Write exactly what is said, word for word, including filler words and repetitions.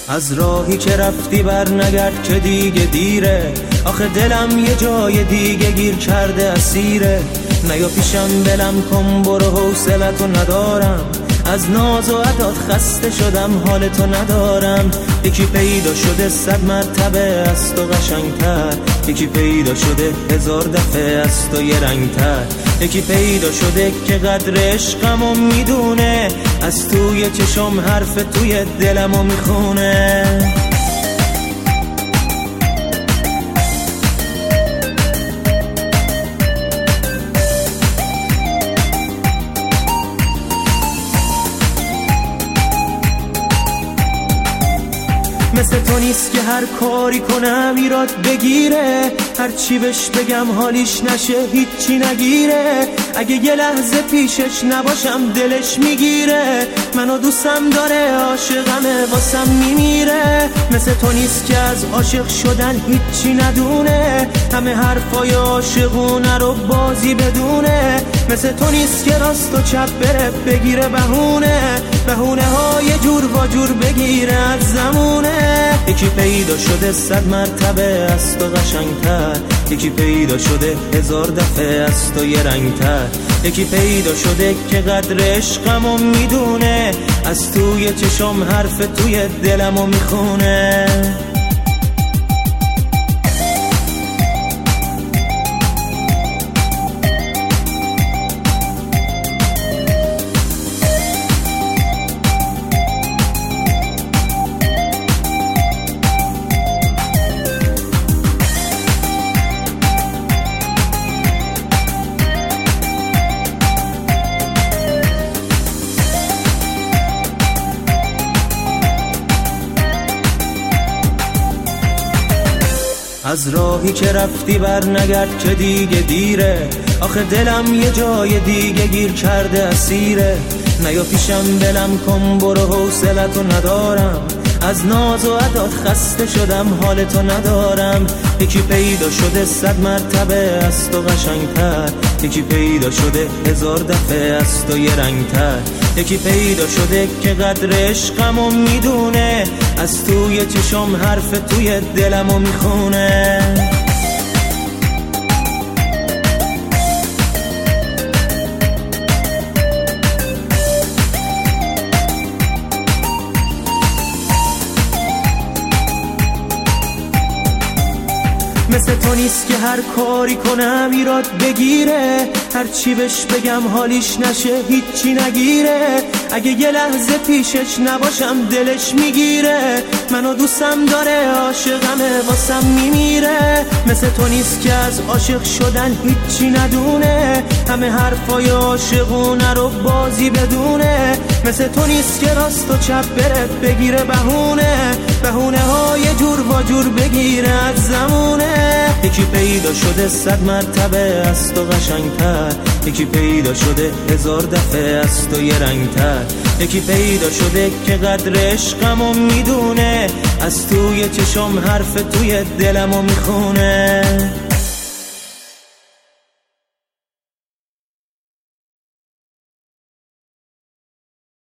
از راهی که رفتی بر نگرد که دیگه دیره، آخه دلم یه جای دیگه گیر کرده اسیره. نیا پیشم بلم کن برو حوصلتو ندارم، از ناز و عداد خسته شدم حالتو ندارم. یکی پیدا شده صد مرتبه از تو قشنگتر، یکی پیدا شده هزار دفعه از تو یه رنگتر. یکی پیدا شده که قدر عشقمو میدونه، از توی چشم حرف توی دلمو میخونه. مثل تو نیست که هر کاری کنم ایراد بگیره، هر چی بهش بگم حالیش نشه هیچی نگیره. اگه یه لحظه پیشش نباشم دلش میگیره، منو دوستم داره عاشقمه واسم میمیره. مثل تو نیست که از عاشق شدن هیچی ندونه، همه حرفای عاشقونه رو بازی بدونه. مثل تو نیست که راست و چپ بره بگیره بهونه، بهونه های جور و جور بگیره از زمونه. یکی پیدا شده صد مرتبه از تو قشنگتر، یکی پیدا شده هزار دفعه از تو یه رنگتر. یکی پیدا شده که قدر عشقمو میدونه، از توی چشم حرف توی دلمو میخونه. از راهی که رفتی بر نگرد که دیگه دیره، آخه دلم یه جای دیگه گیر کرده اسیره. نیا پیشم بلم کن برو حوصلتو ندارم، از ناز و عداد خسته شدم حالتو ندارم. یکی پیدا شده صد مرتبه از تو قشنگتر، یکی پیدا شده هزار دفعه از تو یه رنگتر. یکی پیدا شده که قدر عشقمو میدونه، از توی چشم حرف توی دلمو میخونه. مثل تو نیست که هر کاری کنم ایراد بگیره، هر چی بهش بگم حالیش نشه هیچی نگیره. اگه یه لحظه پیشش نباشم دلش میگیره، منو دوستم داره عاشقمه واسم میمیره. مثل تو نیست که از عاشق شدن هیچی ندونه، همه حرفای عاشقونه رو بازی بدونه. مثل تو نیست که راست و چپ بره بگیره بهونه، بهونه های جور و جور بگیره از زمونه. یکی پیدا شده صد مرتبه از تو قشنگتر، یکی پیدا شده هزار دفعه از تو یه رنگتر. یکی پیدا شده که قدر عشقمو میدونه، از توی چشم حرف توی دلمو میخونه.